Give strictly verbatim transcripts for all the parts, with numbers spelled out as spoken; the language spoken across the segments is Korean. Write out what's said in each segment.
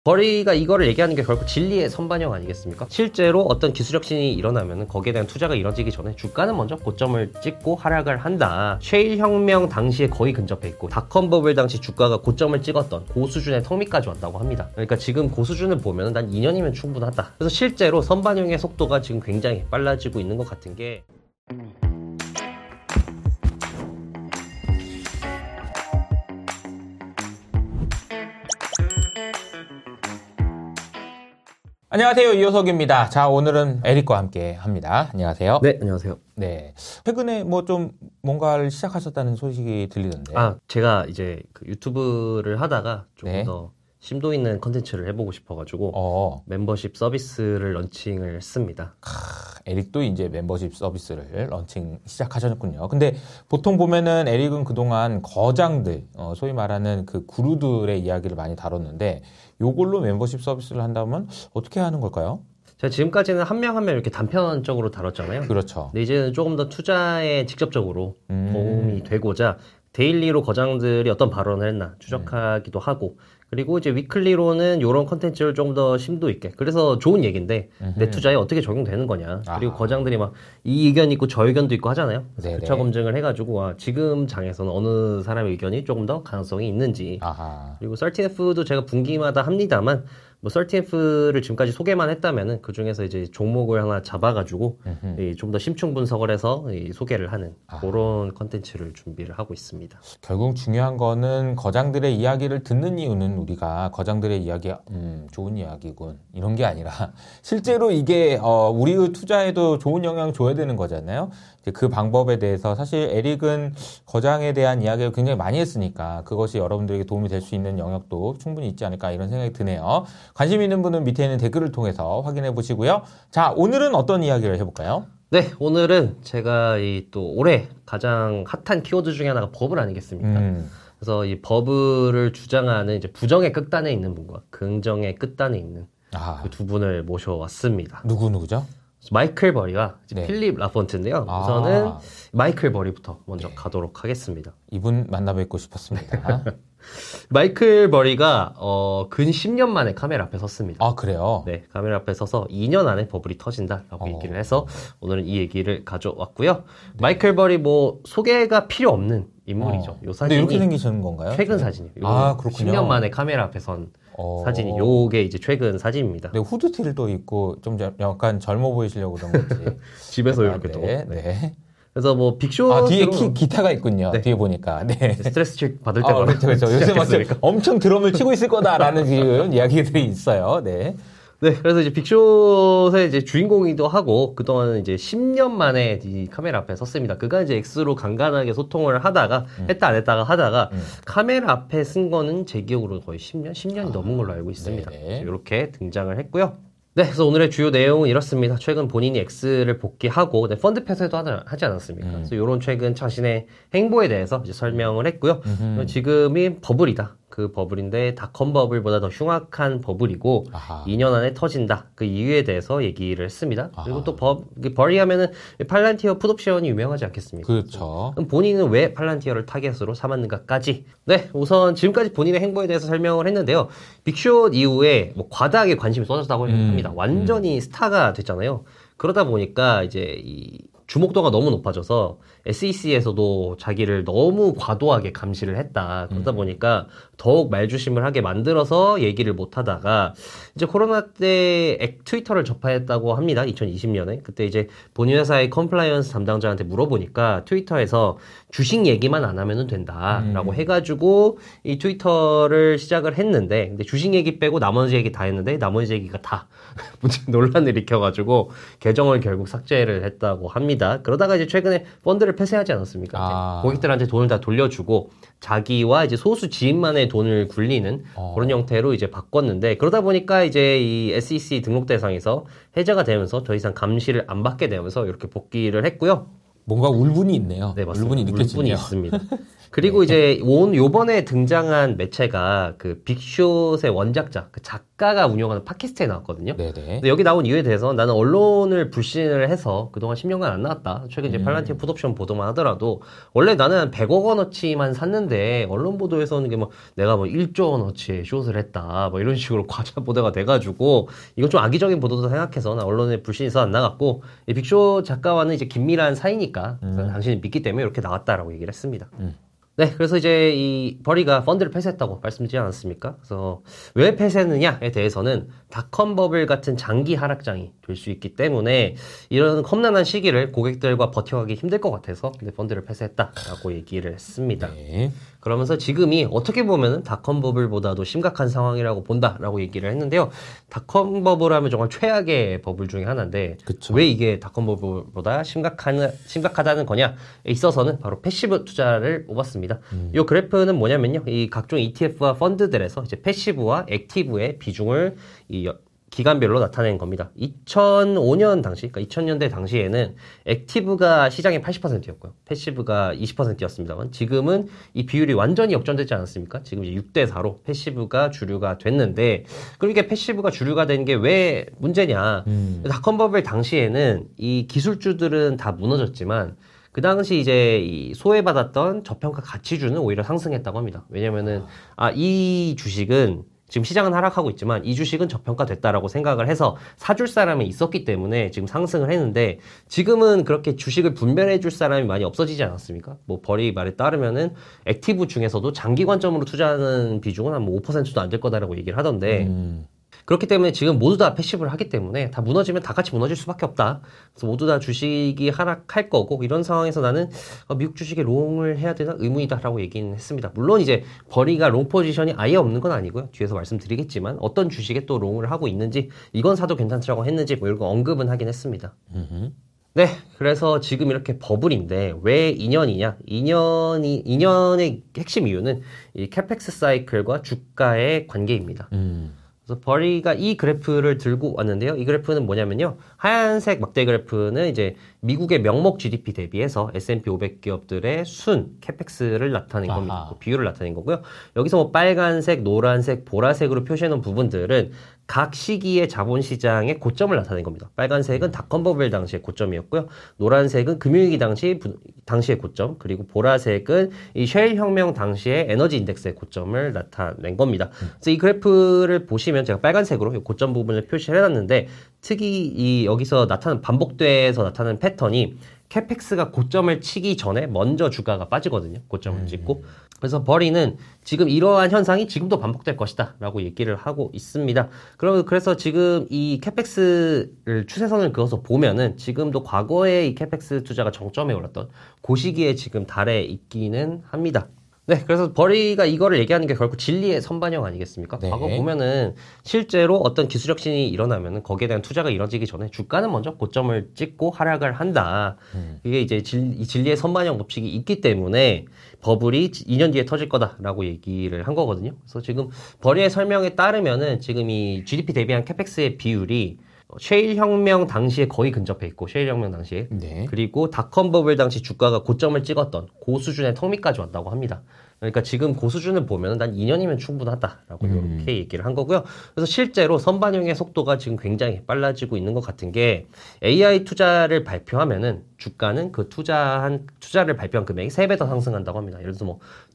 버리가 이거를 얘기하는 게 결국 진리의 선반영 아니겠습니까? 실제로 어떤 기술적 신이 일어나면 거기에 대한 투자가 이뤄지기 전에 주가는 먼저 고점을 찍고 하락을 한다. 셰일 혁명 당시에 거의 근접해 있고 닷컴 버블 당시 주가가 고점을 찍었던 그 수준의 턱밑까지 왔다고 합니다. 그러니까 지금 그 수준을 보면 난 이 년이면 충분하다. 그래서 실제로 선반영의 속도가 지금 굉장히 빨라지고 있는 것 같은 게 안녕하세요, 이호석입니다. 자, 오늘은 에릭과 함께 합니다. 안녕하세요. 네, 안녕하세요. 네, 최근에 뭐 좀 뭔가를 시작하셨다는 소식이 들리던데. 아, 제가 이제 그 유튜브를 하다가 조금 네. 더 심도 있는 컨텐츠를 해보고 싶어가지고 어, 멤버십 서비스를 런칭을 했습니다. 에릭도 이제 멤버십 서비스를 런칭 시작하셨군요. 근데 보통 보면은 에릭은 그동안 거장들, 어, 소위 말하는 그 구루들의 이야기를 많이 다뤘는데 요걸로 멤버십 서비스를 한다면 어떻게 하는 걸까요? 제가 지금까지는 한 명 한 명 이렇게 단편적으로 다뤘잖아요. 그렇죠. 근데 이제는 조금 더 투자에 직접적으로 음. 도움이 되고자 데일리로 거장들이 어떤 발언을 했나 추적하기도 음. 하고, 그리고 이제 위클리로는 이런 컨텐츠를 조금 더 심도 있게, 그래서 좋은 얘기인데 음흠. 내 투자에 어떻게 적용되는 거냐. 그리고 아하. 거장들이 막 이 의견이 있고 저 의견도 있고 하잖아요. 네네. 교차 검증을 해가지고 아, 지금 장에서는 어느 사람의 의견이 조금 더 가능성이 있는지. 아하. 그리고 썰티에프도 제가 분기마다 합니다만 뭐 썰티에프를 지금까지 소개만 했다면은 그 중에서 이제 종목을 하나 잡아가지고 좀 더 심층 분석을 해서 이 소개를 하는 아. 그런 컨텐츠를 준비를 하고 있습니다. 결국 중요한 거는 거장들의 이야기를 듣는 이유는 우리가 거장들의 이야기, 음, 좋은 이야기군, 이런 게 아니라 실제로 이게 어, 우리의 투자에도 좋은 영향을 줘야 되는 거잖아요. 이제 그 방법에 대해서 사실 에릭은 거장에 대한 이야기를 굉장히 많이 했으니까 그것이 여러분들에게 도움이 될 수 있는 영역도 충분히 있지 않을까 이런 생각이 드네요. 관심 있는 분은 밑에 있는 댓글을 통해서 확인해 보시고요. 자, 오늘은 어떤 이야기를 해볼까요? 네, 오늘은 제가 이 또 올해 가장 핫한 키워드 중에 하나가 버블 아니겠습니까? 음. 그래서 이 버블을 주장하는 이제 부정의 끝단에 있는 분과 긍정의 끝단에 있는 아, 그 두 분을 모셔왔습니다. 누구 누구죠? 마이클 버리와 이제 네. 필립 라폰트인데요. 아. 우선은 마이클 버리부터 먼저 네. 가도록 하겠습니다. 이분 만나 뵙고 싶었습니다. 마이클 버리가 어, 근 십 년 만에 카메라 앞에 섰습니다. 아, 그래요? 네, 카메라 앞에 서서 이 년 안에 버블이 터진다라고 어. 얘기를 해서 오늘은 이 얘기를 가져왔고요. 네. 마이클 버리 뭐 소개가 필요 없는 인물이죠. 어. 요 근데 사진이 이렇게 생기시는 건가요? 최근 사진이에요. 아, 그렇군요. 십 년 만에 카메라 앞에 선 어. 사진이 요게 이제 최근 사진입니다. 네, 후드티를 또 입고 좀 약간 젊어 보이시려고 그런 건지. 집에서 아, 이렇게 네, 또. 네. 네. 그래서 뭐 빅쇼 아, 뒤에 기, 기타가 있군요. 네. 뒤에 보니까. 네. 스트레스 책 받을 아, 때마다 그렇죠, 그렇죠. 요새 막 엄청 드럼을 치고 있을 거다라는 지금 이야기들이 있어요. 네. 네, 그래서 이제 빅숏의 이제 주인공이기도 하고, 그동안은 이제 십 년 만에 이 카메라 앞에 섰습니다. 그가 이제 X로 간간하게 소통을 하다가, 음. 했다 안 했다가 하다가, 음. 카메라 앞에 쓴 거는 제 기억으로 거의 십 년? 십 년이 아, 넘은 걸로 알고 있습니다. 이렇게 등장을 했고요. 네, 그래서 오늘의 주요 내용은 이렇습니다. 최근 본인이 X를 복귀하고, 네, 펀드 폐쇄도 하지 않았습니까? 음. 그래서 이런 최근 자신의 행보에 대해서 이제 설명을 했고요. 음흠. 지금이 버블이다. 그 버블인데 닷컴 버블보다 더 흉악한 버블이고 아하. 이 년 안에 터진다. 그 이유에 대해서 얘기를 했습니다. 아하. 그리고 또 버, 버리 하면은 팔란티어 풋옵션이 유명하지 않겠습니까? 그렇죠. 그럼 본인은 왜 팔란티어를 타겟으로 삼았는가까지. 네, 우선 지금까지 본인의 행보에 대해서 설명을 했는데요. 빅숏 이후에 뭐 과다하게 관심이 쏟아졌다고 음. 합니다. 완전히 음. 스타가 됐잖아요. 그러다 보니까 이제 이 주목도가 너무 높아져서 에스이씨에서도 자기를 너무 과도하게 감시를 했다. 그러다 보니까 더욱 말조심을 하게 만들어서 얘기를 못 하다가 이제 코로나 때 트위터를 접했다고 합니다. 이천이십 년에. 그때 이제 본인 회사의 컴플라이언스 담당자한테 물어보니까 트위터에서 주식 얘기만 안 하면 된다라고 음. 해가지고 이 트위터를 시작을 했는데, 근데 주식 얘기 빼고 나머지 얘기 다 했는데 나머지 얘기가 다 논란을 일으켜가지고 계정을 결국 삭제를 했다고 합니다. 그러다가 이제 최근에 펀드를 폐쇄하지 않았습니까? 아. 고객들한테 돈을 다 돌려주고 자기와 이제 소수 지인만의 돈을 굴리는 어. 그런 형태로 이제 바꿨는데, 그러다 보니까 이제 이 에스이씨 등록 대상에서 해제가 되면서 더 이상 감시를 안 받게 되면서 이렇게 복귀를 했고요. 뭔가 울분이 있네요. 네, 맞습니다. 울분이 느껴지네요. 울분이 있습니다. 그리고 네. 이제 온 요번에 등장한 매체가 그 빅숏의 원작자, 그 작가가 운영하는 팟캐스트에 나왔거든요. 네네. 근데 여기 나온 이유에 대해서 나는 언론을 불신을 해서 그동안 십 년간 안 나왔다. 최근 이제 음. 팔란티의 풋옵션 보도만 하더라도 원래 나는 백억 원어치만 샀는데 언론 보도에서는 게 뭐 내가 뭐 일조 원어치의 숏을 했다. 뭐 이런 식으로 과자 보도가 돼가지고 이건 좀 악의적인 보도도 생각해서 나 언론에 불신이 있어 안 나갔고 이 빅숏 작가와는 이제 긴밀한 사이니까 음. 당신이 믿기 때문에 이렇게 나왔다라고 얘기를 했습니다. 음. 네, 그래서 이제 이 버리가 펀드를 폐쇄했다고 말씀드리지 않았습니까? 그래서 왜 폐쇄했느냐에 대해서는 닷컴 버블 같은 장기 하락장이 될 수 있기 때문에 이런 험난한 시기를 고객들과 버텨가기 힘들 것 같아서 펀드를 폐쇄했다라고 얘기를 했습니다. 네. 그러면서 지금이 어떻게 보면은 닷컴 버블보다도 심각한 상황이라고 본다라고 얘기를 했는데요. 닷컴 버블 하면 정말 최악의 버블 중에 하나인데 그쵸. 왜 이게 닷컴 버블보다 심각한, 심각하다는 거냐에 있어서는 바로 패시브 투자를 뽑았습니다. 음. 이 그래프는 뭐냐면요. 이 각종 이티에프와 펀드들에서 이제 패시브와 액티브의 비중을 이 기간별로 나타낸 겁니다. 이천오 년 당시, 그러니까 이천 년대 당시에는 액티브가 시장의 팔십 퍼센트였고요. 패시브가 이십 퍼센트였습니다만 지금은 이 비율이 완전히 역전되지 않았습니까? 지금 이제 육 대 사로 패시브가 주류가 됐는데 그럼 이게 패시브가 주류가 된 게 왜 문제냐? 음. 닷컴 버블 당시에는 이 기술주들은 다 무너졌지만 그 당시 이제 이 소외받았던 저평가 가치주는 오히려 상승했다고 합니다. 왜냐면은 아, 이 주식은 지금 시장은 하락하고 있지만 이 주식은 저평가됐다라고 생각을 해서 사줄 사람이 있었기 때문에 지금 상승을 했는데 지금은 그렇게 주식을 분별해 줄 사람이 많이 없어지지 않았습니까? 뭐 버리 말에 따르면은 액티브 중에서도 장기 관점으로 투자하는 비중은 한 뭐 오 퍼센트도 안 될 거다라고 얘기를 하던데 음. 그렇기 때문에 지금 모두 다 패시브를 하기 때문에 다 무너지면 다 같이 무너질 수밖에 없다. 그래서 모두 다 주식이 하락할 거고 이런 상황에서 나는 미국 주식에 롱을 해야 되나 의문이다라고 얘기는 했습니다. 물론 이제 버리가 롱 포지션이 아예 없는 건 아니고요. 뒤에서 말씀드리겠지만 어떤 주식에 또 롱을 하고 있는지 이건 사도 괜찮다고 했는지 뭐 이런 거 언급은 하긴 했습니다. 음흠. 네, 그래서 지금 이렇게 버블인데 왜 이 년이냐? 이 년이 이 년의 핵심 이유는 이 캐펙스 사이클과 주가의 관계입니다. 음. 그래서 버리가 이 그래프를 들고 왔는데요. 이 그래프는 뭐냐면요. 하얀색 막대 그래프는 이제 미국의 명목 지디피 대비해서 에스 앤 피 오백 기업들의 순 캐펙스를 나타낸 겁니다. 그 비율을 나타낸 거고요. 여기서 뭐 빨간색, 노란색, 보라색으로 표시해 놓은 부분들은 각 시기의 자본시장의 고점을 나타낸 겁니다. 빨간색은 닷컴 버블 당시의 고점이었고요. 노란색은 금융위기 당시, 당시의 고점, 그리고 보라색은 이 셰일 혁명 당시의 에너지 인덱스의 고점을 나타낸 겁니다. 그래서 이 그래프를 보시면 제가 빨간색으로 고점 부분을 표시를 해놨는데 특히 이 여기서 나타나는 반복돼서 나타나는 패턴이 캐펙스가 고점을 치기 전에 먼저 주가가 빠지거든요. 고점을 음. 찍고. 그래서 버리는 지금 이러한 현상이 지금도 반복될 것이다 라고 얘기를 하고 있습니다. 그럼 그래서 지금 이 캐펙스를 추세선을 그어서 보면은 지금도 과거에 이 캐펙스 투자가 정점에 올랐던 그 시기에 지금 달해 있기는 합니다. 네, 그래서 버리가 이거를 얘기하는 게 결국 진리의 선반영 아니겠습니까? 네. 과거 보면은 실제로 어떤 기술적 신이 일어나면은 거기에 대한 투자가 이뤄지기 전에 주가는 먼저 고점을 찍고 하락을 한다. 음. 이게 이제 진, 이 진리의 선반영 법칙이 있기 때문에 버블이 이 년 뒤에 터질 거다라고 얘기를 한 거거든요. 그래서 지금 버리의 설명에 따르면은 지금 이 지디피 대비한 캐펙스의 비율이 셰일 혁명 당시에 거의 근접해 있고 셰일 혁명 당시에 네. 그리고 닷컴 버블 당시 주가가 고점을 찍었던 그 수준의 턱밑까지 왔다고 합니다. 그러니까 지금 그 수준을 보면 난 이 년이면 충분하다라고 음. 이렇게 얘기를 한 거고요. 그래서 실제로 선반영의 속도가 지금 굉장히 빨라지고 있는 것 같은 게 에이아이 투자를 발표하면은 주가는 그 투자한 투자를 발표한 금액이 세 배 더 상승한다고 합니다. 예를 들어서 뭐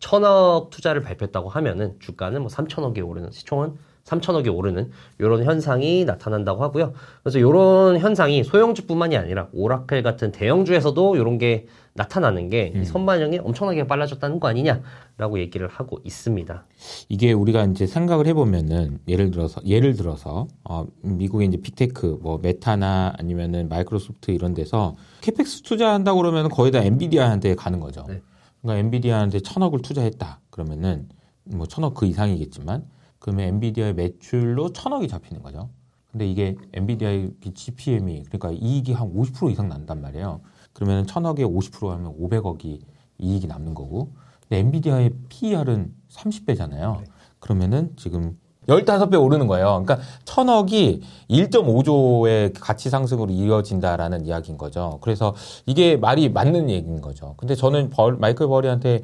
천억 투자를 발표했다고 하면은 주가는 뭐 삼천억이 오르는 시총은 삼천억이 오르는 이런 현상이 나타난다고 하고요. 그래서 이런 현상이 소형주뿐만이 아니라 오라클 같은 대형주에서도 이런 게 나타나는 게 음. 선반영이 엄청나게 빨라졌다는 거 아니냐라고 얘기를 하고 있습니다. 이게 우리가 이제 생각을 해보면은 예를 들어서 예를 들어서 어, 미국의 이제 빅테크 뭐 메타나 아니면은 마이크로소프트 이런 데서 캐펙스 투자한다고 그러면 거의 다 엔비디아한테 가는 거죠. 네. 그러니까 엔비디아한테 천억을 투자했다 그러면은 뭐 천억 그 이상이겠지만. 그러면 엔비디아의 매출로 천억이 잡히는 거죠. 근데 이게 엔비디아의 지피엠이 그러니까 이익이 한 오십 퍼센트 이상 난단 말이에요. 그러면 천억에 오십 퍼센트 하면 오백억이 이익이 남는 거고. 근데 엔비디아의 피이알은 삼십 배잖아요. 네. 그러면은 지금 십오 배 오르는 거예요. 그러니까 천억이 일 점 오조의 가치 상승으로 이어진다라는 이야기인 거죠. 그래서 이게 말이 맞는 얘기인 거죠. 근데 저는 벌, 마이클 버리한테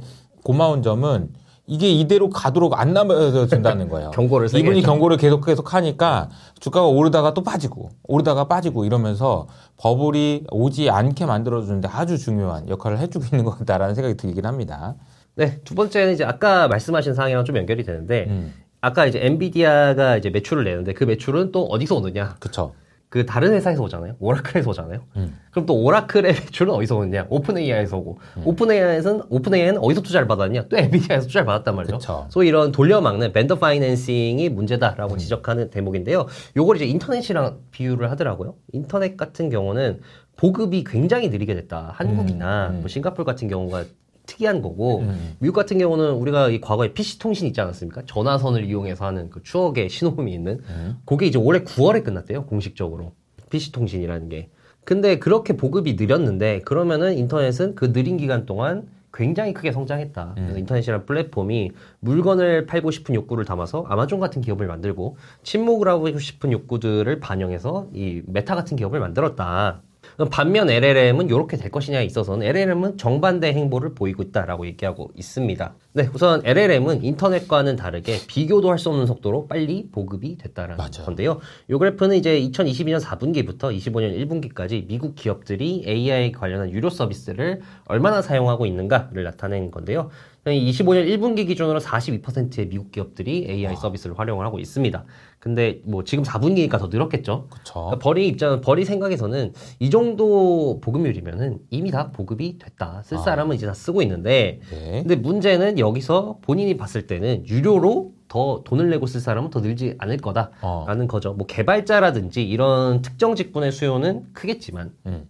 고마운 점은 이게 이대로 가도록 안 남아준다는 거예요. 경고를 세게 이분이 했죠. 경고를 계속 계속 하니까 주가가 오르다가 또 빠지고 오르다가 빠지고 이러면서 버블이 오지 않게 만들어주는데 아주 중요한 역할을 해주고 있는 것 같다라는 생각이 들긴 합니다. 네, 두 번째는 이제 아까 말씀하신 사항이랑 좀 연결이 되는데 음. 아까 이제 엔비디아가 이제 매출을 내는데 그 매출은 또 어디서 오느냐? 그쵸. 그 다른 회사에서 오잖아요. 오라클에서 오잖아요. 음. 그럼 또 오라클의 매출은 어디서 오느냐? 오픈에이아이에서 오고. 음. 오픈에이아이에서는 오픈에이아이는 어디서 투자를 받았냐? 또 엔비디아에서 투자를 받았단 말이죠. 그쵸. 소위 이런 돌려막는 벤더 파이낸싱이 문제다라고 음. 지적하는 대목인데요. 요걸 이제 인터넷이랑 비유를 하더라고요. 인터넷 같은 경우는 보급이 굉장히 느리게 됐다. 한국이나 음. 음. 뭐 싱가포르 같은 경우가 특이한 거고 음. 미국 같은 경우는 우리가 이 과거에 피씨 통신 있지 않았습니까? 전화선을 이용해서 하는 그 추억의 신호음이 있는 음. 그게 이제 올해 구월에 끝났대요. 공식적으로. 피씨 통신이라는 게. 근데 그렇게 보급이 느렸는데 그러면은 인터넷은 그 느린 기간 동안 굉장히 크게 성장했다. 그래서 음. 인터넷이라는 플랫폼이 물건을 팔고 싶은 욕구를 담아서 아마존 같은 기업을 만들고 침묵을 하고 싶은 욕구들을 반영해서 이 메타 같은 기업을 만들었다. 반면 엘엘엠은 이렇게 될 것이냐에 있어서는 엘엘엠은 정반대 행보를 보이고 있다라고 얘기하고 있습니다. 네, 우선 엘엘엠은 인터넷과는 다르게 비교도 할 수 없는 속도로 빨리 보급이 됐다라는 맞아요. 건데요. 이 그래프는 이제 이천이십이 년 사 분기부터 이십오 년 일 분기까지 미국 기업들이 에이아이 관련한 유료 서비스를 얼마나 사용하고 있는가를 나타낸 건데요. 이십오 년 일 분기 기준으로 사십이 퍼센트의 미국 기업들이 에이아이 와. 서비스를 활용을 하고 있습니다. 근데 뭐 지금 사 분기니까 더 늘었겠죠. 그쵸. 그러니까 버리 입장, 버리 생각에서는 이 정도 보급률이면은 이미 다 보급이 됐다. 쓸 사람은 아. 이제 다 쓰고 있는데, 네. 근데 문제는 여기서 본인이 봤을 때는 유료로 더 돈을 내고 쓸 사람은 더 늘지 않을 거다라는 어. 거죠. 뭐 개발자라든지 이런 특정 직군의 수요는 크겠지만. 음.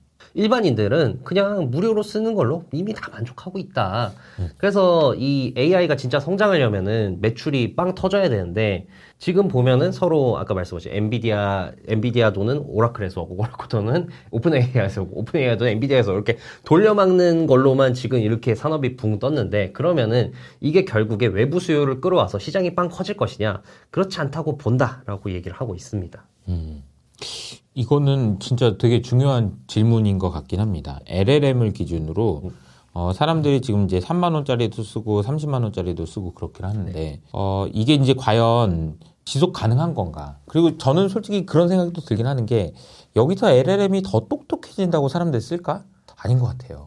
일반인들은 그냥 무료로 쓰는 걸로 이미 다 만족하고 있다. 음. 그래서 이 에이아이가 진짜 성장하려면은 매출이 빵 터져야 되는데 지금 보면은 서로 아까 말씀하신 엔비디아, 엔비디아 돈은 오라클에서 오고 오라클 돈은 오픈에이아이에서 오고 오픈에이아이 돈은 엔비디아에서 이렇게 돌려막는 걸로만 지금 이렇게 산업이 붕 떴는데 그러면은 이게 결국에 외부 수요를 끌어와서 시장이 빵 커질 것이냐? 그렇지 않다고 본다라고 얘기를 하고 있습니다. 음. 이거는 진짜 되게 중요한 질문인 것 같긴 합니다. 엘엘엠을 기준으로 어, 사람들이 지금 이제 삼만 원짜리도 쓰고 삼십만 원짜리도 쓰고 그렇긴 하는데 네. 어, 이게 이제 과연 지속 가능한 건가? 그리고 저는 솔직히 그런 생각도 들긴 하는 게 여기서 엘엘엠이 더 똑똑해진다고 사람들이 쓸까? 아닌 것 같아요.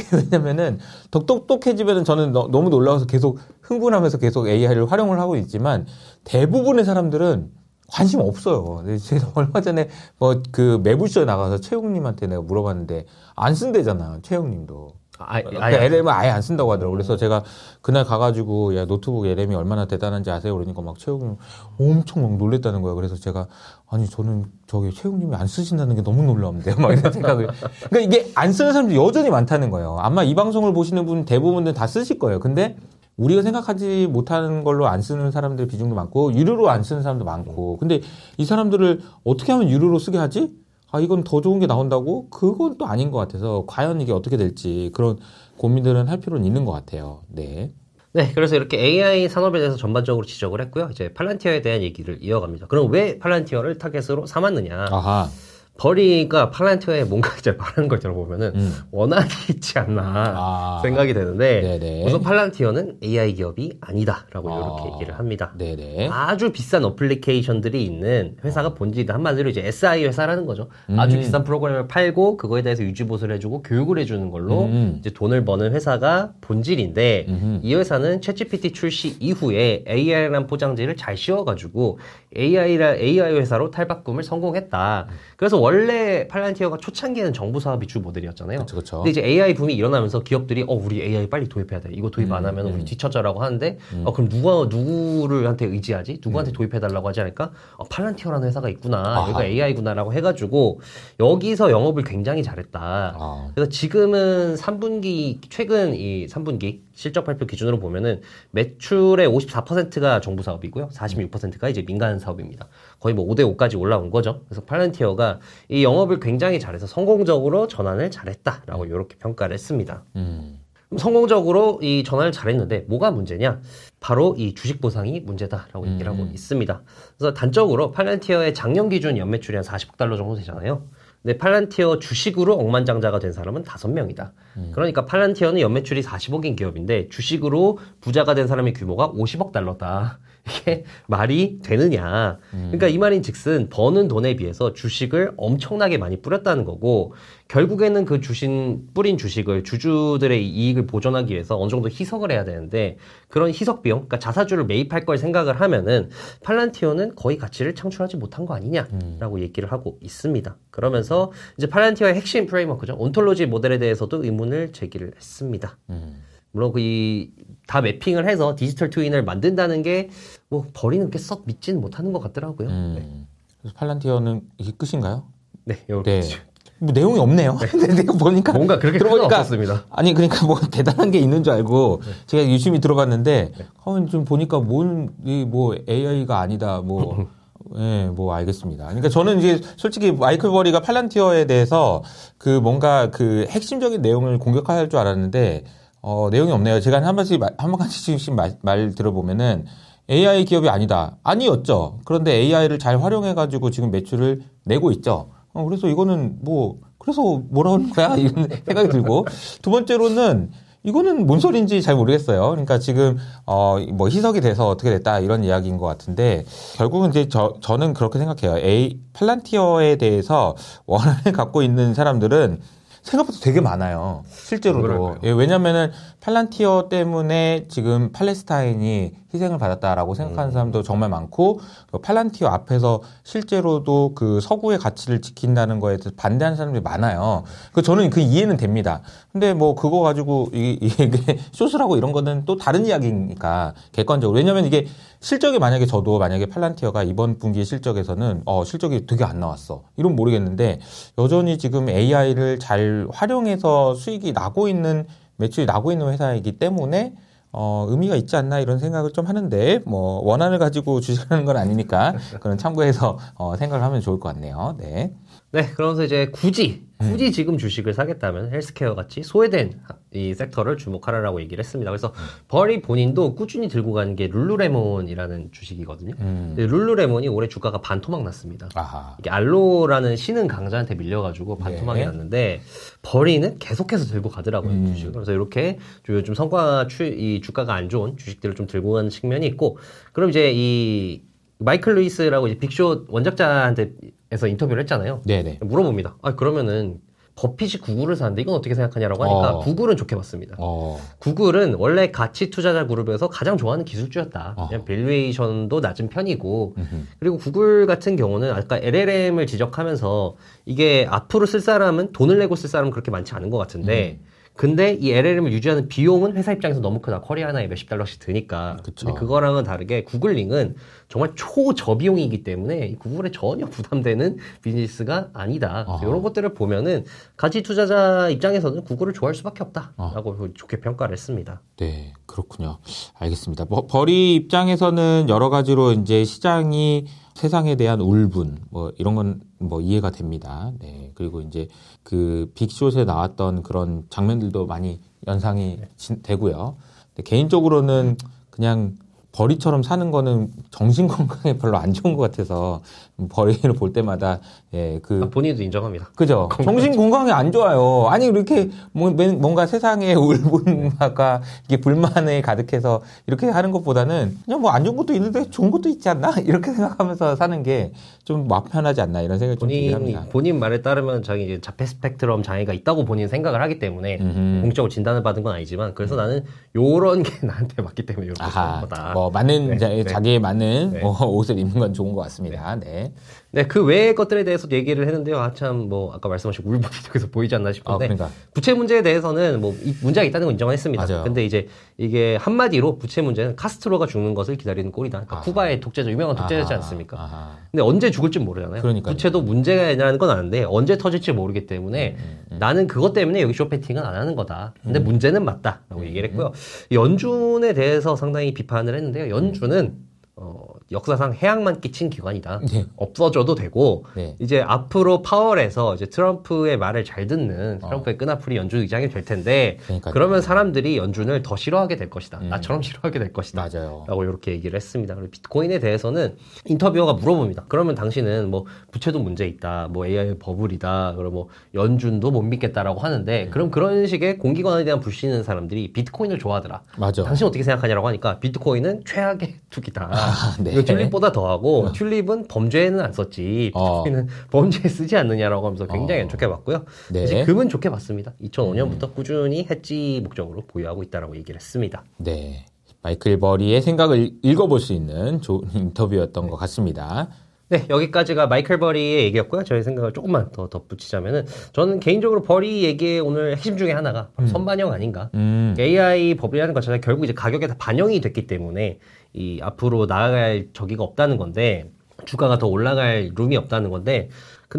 왜냐면은 더 똑똑해지면은 저는 너, 너무 놀라워서 계속 흥분하면서 계속 에이아이를 활용을 하고 있지만 대부분의 사람들은 관심 없어요. 제가 얼마 전에 뭐 그 매불쇼에 나가서 최욱님한테 내가 물어봤는데 안 쓴대잖아요. 최욱님도. 아, 그러니까 엘엠을 아예 안 쓴다고 하더라고요. 그래서 제가 그날 가가지고 야 노트북 엘엠이 얼마나 대단한지 아세요? 그러니까 막 최욱님 엄청 막 놀랬다는 거예요. 그래서 제가 아니 저는 저기 최욱님이 안 쓰신다는 게 너무 놀라운데요. 막 이런 생각을. 그러니까 이게 안 쓰는 사람들이 여전히 많다는 거예요. 아마 이 방송을 보시는 분 대부분들 다 쓰실 거예요. 근데 우리가 생각하지 못하는 걸로 안 쓰는 사람들 비중도 많고 유료로 안 쓰는 사람도 많고 근데 이 사람들을 어떻게 하면 유료로 쓰게 하지? 아 이건 더 좋은 게 나온다고? 그건 또 아닌 것 같아서 과연 이게 어떻게 될지 그런 고민들은 할 필요는 있는 것 같아요. 네. 네, 그래서 이렇게 에이아이 산업에 대해서 전반적으로 지적을 했고요. 이제 팔란티어에 대한 얘기를 이어갑니다. 그럼 왜 팔란티어를 타겟으로 삼았느냐? 아하. 버리가 팔란티어에 뭔가 이제 말하는 걸 들어보면은 음. 원한이 있지 않나 아. 생각이 되는데 네네. 우선 팔란티어는 에이아이 기업이 아니다라고 아. 이렇게 얘기를 합니다. 네네. 아주 비싼 어플리케이션들이 있는 회사가 본질이다. 한마디로 이제 에스아이 회사라는 거죠. 음. 아주 비싼 프로그램을 팔고 그거에 대해서 유지보수를 해주고 교육을 해주는 걸로 음. 이제 돈을 버는 회사가 본질인데 음흠. 이 회사는 챗지피티 출시 이후에 에이아이라는 포장지를 잘 씌워가지고 에이아이라 에이아이 회사로 탈바꿈을 성공했다. 그래서 원래 팔란티어가 초창기에는 정부 사업이 주 모델이었잖아요. 그쵸, 그쵸. 근데 이제 에이아이 붐이 일어나면서 기업들이 어 우리 에이아이 빨리 도입해야 돼. 이거 도입 안 음, 하면 음. 우리 뒤처져라고 하는데 음. 어 그럼 누가 누구를 한테 의지하지? 누구한테 음. 도입해달라고 하지 않을까? 어, 팔란티어라는 회사가 있구나. 아하. 여기가 에이아이구나라고 해가지고 여기서 영업을 굉장히 잘했다. 아. 그래서 지금은 삼 분기 최근 이 삼 분기 실적 발표 기준으로 보면은 매출의 오십사 퍼센트가 정부 사업이고요. 사십육 퍼센트가 이제 민간 사업입니다. 거의 뭐 오 대 오까지 올라온 거죠. 그래서 팔란티어가 이 영업을 굉장히 잘해서 성공적으로 전환을 잘했다라고 음. 이렇게 평가를 했습니다. 음. 성공적으로 이 전환을 잘했는데 뭐가 문제냐? 바로 이 주식 보상이 문제다라고 음. 얘기를 하고 있습니다. 그래서 단적으로 팔란티어의 작년 기준 연매출이 한 사십억 달러 정도 되잖아요. 근데 팔란티어 주식으로 억만장자가 된 사람은 다섯 명이다. 음. 그러니까 팔란티어는 연매출이 사십억인 기업인데 주식으로 부자가 된 사람의 규모가 오십억 달러다. 이게 말이 되느냐. 음. 그러니까 이 말인 즉슨 버는 돈에 비해서 주식을 엄청나게 많이 뿌렸다는 거고 결국에는 그 주신 뿌린 주식을 주주들의 이익을 보존하기 위해서 어느 정도 희석을 해야 되는데 그런 희석 비용, 그러니까 자사주를 매입할 걸 생각을 하면은 팔란티어는 거의 가치를 창출하지 못한 거 아니냐라고 음. 얘기를 하고 있습니다. 그러면서 이제 팔란티어의 핵심 프레임워크죠. 온톨로지 모델에 대해서도 의문을 제기를 했습니다. 음. 물론 그 이 다 매핑을 해서 디지털 트윈을 만든다는 게 뭐 버리는 그렇게 썩 믿지는 못하는 것 같더라고요. 음. 네. 그래서 팔란티어는 이게 끝인가요? 네, 이렇게. 네. 뭐 내용이 없네요. 네. 내가 보니까 뭔가 그렇게 들어보니까 없습니다. 아니 그러니까 뭐 대단한 게 있는 줄 알고 네. 제가 유심히 들어봤는데 네. 어, 좀 보니까 뭔뭐 에이아이가 아니다 뭐. 예, 뭐 알겠습니다. 그러니까 저는 이제 솔직히 마이클 버리가 팔란티어에 대해서 그 뭔가 그 핵심적인 내용을 공격할 줄 알았는데 어, 내용이 없네요. 제가 한 번씩 한 번씩 말, 말 들어보면은 에이아이 기업이 아니다. 아니었죠. 그런데 에이아이를 잘 활용해 가지고 지금 매출을 내고 있죠. 어, 그래서 이거는 뭐 그래서 뭐라는 거야 이런 생각이 들고 두 번째로는 이거는 뭔 소리인지 잘 모르겠어요. 그러니까 지금 어 뭐 희석이 돼서 어떻게 됐다 이런 이야기인 것 같은데 결국은 이제 저 저는 그렇게 생각해요. A 팔란티어에 대해서 원한을 갖고 있는 사람들은 생각보다 되게 많아요. 실제로도. 예, 왜냐면은 팔란티어 때문에 지금 팔레스타인이 희생을 받았다라고 생각하는 음. 사람도 정말 많고 팔란티어 앞에서 실제로도 그 서구의 가치를 지킨다는 거에 대해서 반대하는 사람들이 많아요. 그 저는 그 이해는 됩니다. 근데 뭐 그거 가지고 이, 이게 쇼스라고 이런 거는 또 다른 이야기니까 객관적으로. 왜냐면 이게 실적이 만약에 저도 만약에 팔란티어가 이번 분기 실적에서는 어 실적이 되게 안 나왔어. 이런 모르겠는데 여전히 지금 에이아이를 잘 활용해서 수익이 나고 있는 매출이 나고 있는 회사이기 때문에 어, 의미가 있지 않나 이런 생각을 좀 하는데 뭐 원한을 가지고 주식하는 건 아니니까 그런 참고해서 어, 생각을 하면 좋을 것 같네요. 네. 네, 그러면서 이제 굳이 굳이 음. 지금 주식을 사겠다면 헬스케어 같이 소외된 이 섹터를 주목하라라고 얘기를 했습니다. 그래서 음. 버리 본인도 꾸준히 들고 가는 게 룰루레몬이라는 주식이거든요. 음. 근데 룰루레몬이 올해 주가가 반토막 났습니다. 아하. 이게 알로라는 신흥 강자한테 밀려가지고 반토막이 네. 났는데 버리는 계속해서 들고 가더라고요. 음. 주식을. 그래서 이렇게 요즘 성과 추, 이 주가가 안 좋은 주식들을 좀 들고 가는 측면이 있고 그럼 이제 이 마이클 루이스라고 이제 빅숏 원작자한테 에서 인터뷰를 했잖아요. 네네. 물어봅니다. 아, 그러면은 버핏이 구글을 사는데 이건 어떻게 생각하냐라고 하니까 어. 구글은 좋게 봤습니다. 어. 구글은 원래 가치 투자자 그룹에서 가장 좋아하는 기술주였다. 어. 그냥 밸류에이션도 낮은 편이고 음흠. 그리고 구글 같은 경우는 아까 엘엘엠을 지적하면서 이게 앞으로 쓸 사람은 돈을 내고 쓸 사람은 그렇게 많지 않은 것 같은데 음. 근데 이 엘엘엠을 유지하는 비용은 회사 입장에서 너무 크다. 쿼리 하나에 몇십 달러씩 드니까. 그쵸. 근데 그거랑은 다르게 구글링은 정말 초저비용이기 때문에 구글에 전혀 부담되는 비즈니스가 아니다. 어. 이런 것들을 보면은 가치 투자자 입장에서는 구글을 좋아할 수밖에 없다라고 어. 좋게 평가를 했습니다. 네, 그렇군요. 알겠습니다. 버, 버리 입장에서는 여러 가지로 이제 시장이 세상에 대한 울분, 뭐, 이런 건 뭐 이해가 됩니다. 네. 그리고 이제 그 빅숏에 나왔던 그런 장면들도 많이 연상이 네. 되고요. 근데 개인적으로는 그냥 버리처럼 사는 거는 정신 건강에 별로 안 좋은 것 같아서 버리를 볼 때마다 예, 그 아, 본인도 인정합니다. 그죠? 정신 건강에 안 좋아요. 아니 이렇게 뭔가 세상에 울분과 이게 불만에 가득해서 이렇게 하는 것보다는 그냥 뭐 안 좋은 것도 있는데 좋은 것도 있지 않나 이렇게 생각하면서 사는 게 좀 마음 편하지 않나 이런 생각이 좀 들긴 합니다. 본인 말에 따르면 자기 이제 자폐 스펙트럼 장애가 있다고 본인 생각을 하기 때문에 음흠. 공적으로 진단을 받은 건 아니지만 그래서 음. 나는 요런 게 나한테 맞기 때문에 이렇게 하는 거다. 뭐 맞는 네, 자, 네. 자기에 맞는 네. 어, 옷을 입는 건 좋은 것 같습니다. 네. 네. 네, 그 외의 것들에 대해서 얘기를 했는데요. 아, 참, 뭐, 아까 말씀하신 울분이 여기서 보이지 않나 싶은데. 아, 그러니까. 부채 문제에 대해서는 뭐, 이 문제가 있다는 건 인정을 했습니다. 맞아요. 근데 이제 이게 한마디로 부채 문제는 카스트로가 죽는 것을 기다리는 꼴이다. 그러니까 쿠바의 독재자, 유명한 독재자지 않습니까? 아하. 근데 언제 죽을지 모르잖아요. 그러니까요. 부채도 문제가 있냐는 건 아는데 언제 터질지 모르기 때문에 음, 음, 음. 나는 그것 때문에 여기 쇼패팅은 안 하는 거다. 근데 음. 문제는 맞다. 라고 음, 얘기를 했고요. 연준에 대해서 상당히 비판을 했는데요. 연준은, 어, 역사상 해악만 끼친 기관이다. 네. 없어져도 되고 네. 이제 앞으로 파월에서 이제 트럼프의 말을 잘 듣는 트럼프의 어. 끈앞풀이 연준 의장이 될 텐데 그러니까요. 그러면 사람들이 연준을 더 싫어하게 될 것이다. 음. 나처럼 싫어하게 될 것이다. 맞아요. 라고 이렇게 얘기를 했습니다. 그리고 비트코인에 대해서는 인터뷰어가 물어봅니다. 그러면 당신은 뭐 부채도 문제 있다. 뭐 에이아이 버블이다. 그리고 뭐 연준도 못 믿겠다라고 하는데 음. 그럼 그런 식의 공기관에 대한 불신 있는 사람들이 비트코인을 좋아하더라. 맞아. 당신 어떻게 생각하냐라고 하니까 비트코인은 최악의 투기다. 아, 네. 이거 튤립보다 더하고 어. 튤립은 범죄에는 안 썼지 비트코인은 어. 범죄에 쓰지 않느냐라고 하면서 굉장히 어. 안 좋게 봤고요. 네. 금은 좋게 봤습니다. 이천오 년부터 음. 꾸준히 해지 목적으로 보유하고 있다라고 얘기를 했습니다. 네. 마이클 버리의 생각을 읽어볼 수 있는 좋은 인터뷰였던 네. 것 같습니다. 네, 여기까지가 마이클 버리의 얘기였고요. 저희 생각을 조금만 더 덧붙이자면은 저는 개인적으로 버리 얘기의 오늘 핵심 중에 하나가 음. 선반영 아닌가. 음. 에이아이 법이라는 것 자체가 결국 이제 가격에 다 반영이 됐기 때문에 이 앞으로 나아갈 저기가 없다는 건데 주가가 더 올라갈 룸이 없다는 건데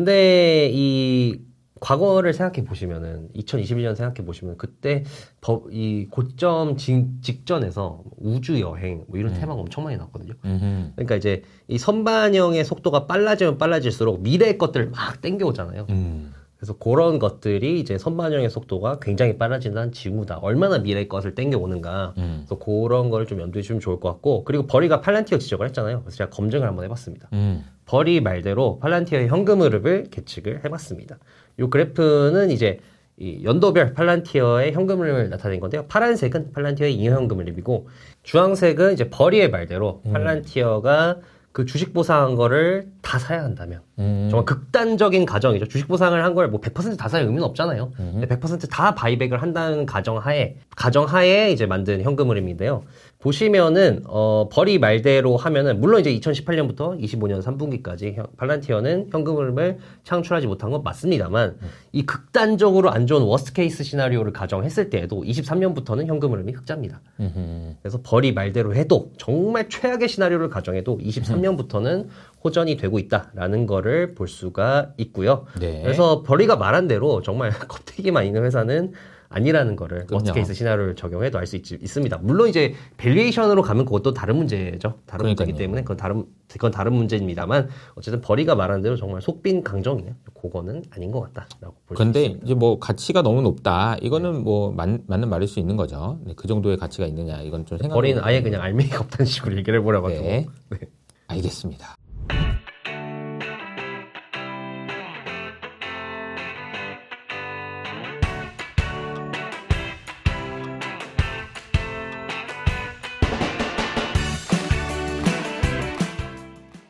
근데 이 과거를 생각해 보시면은 이천이십일 년 생각해 보시면 그때 법, 이 고점 직, 직전에서 우주 여행 뭐 이런 음. 테마가 엄청 많이 나왔거든요. 음흠. 그러니까 이제 이 선반영의 속도가 빨라지면 빨라질수록 미래의 것들을 막 땡겨오잖아요. 음. 그래서 그런 것들이 이제 선반영의 속도가 굉장히 빨라진다는 징후다. 얼마나 미래의 것을 땡겨오는가. 음. 그래서 그런 걸 좀 염두에 주시면 좋을 것 같고 그리고 버리가 팔란티어 지적을 했잖아요. 그래서 제가 검증을 한번 해봤습니다. 음. 버리 말대로 팔란티어의 현금 흐름을 계측을 해봤습니다. 이 그래프는 이제 이 연도별 팔란티어의 현금 흐름을 나타낸 건데요. 파란색은 팔란티어의 잉여현금 흐름이고 주황색은 이제 버리의 말대로 음. 팔란티어가 그 주식 보상한 거를 다 사야 한다면 음. 정말 극단적인 가정이죠. 주식 보상을 한 걸 뭐 백 퍼센트 다 살 의미는 없잖아요. 음. 백 퍼센트 다 바이백을 한다는 가정하에 가정하에 이제 만든 현금 흐름인데요. 보시면은 어 버리 말대로 하면은 물론 이제 이천십팔 년부터 이십오 년 삼 분기까지 현, 팔란티어는 현금 흐름을 창출하지 못한 건 맞습니다만 음. 이 극단적으로 안 좋은 워스트 케이스 시나리오를 가정했을 때에도 이십삼 년부터는 현금 흐름이 흑자입니다. 음흠. 그래서 버리 말대로 해도 정말 최악의 시나리오를 가정해도 이십삼 년부터는 호전이 되고 있다라는 거를 볼 수가 있고요. 네. 그래서 버리가 말한 대로 정말 껍데기만 있는 회사는 아니라는 거를 워스트케이스 시나리오를 적용해도 알 수 있습니다. 물론 이제 밸류에이션으로 가면 그것도 다른 문제죠. 다른 그러니까요. 문제이기 때문에 그건 다른 그건 다른 문제입니다만 어쨌든 버리가 말한 대로 정말 속빈 강정이냐 그거는 아닌 것 같다라고 볼 수 있습니다. 그런데 이제 뭐 가치가 너무 높다. 이거는 네. 뭐 맞, 맞는 말일 수 있는 거죠. 네, 그 정도의 가치가 있느냐 이건 좀 생각. 버리는 아예 그냥 알맹이가 없다는 식으로 얘기를 해보려가지고. 네. 네. 알겠습니다.